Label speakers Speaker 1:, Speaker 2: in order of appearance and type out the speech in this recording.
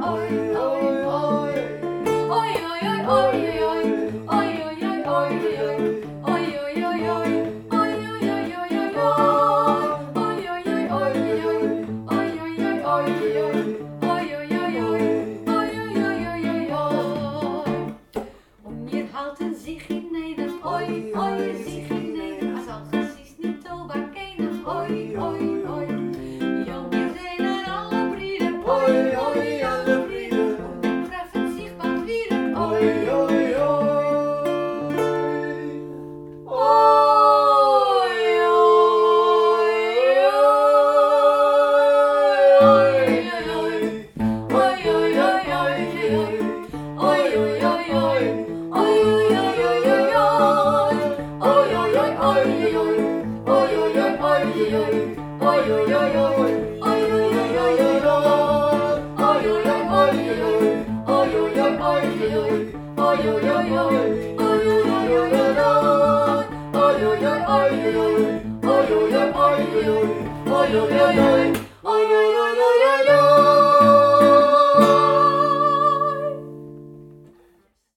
Speaker 1: Zich in Nederland, oi, oi, zich in Nederland, als precies niet over kennen, oi, oi, oi. Jongens zijn er alle vrienden, oi, oi, alle vrienden, und treffen sich bald wieder, oi, oi, oi. Oi, oi, oi.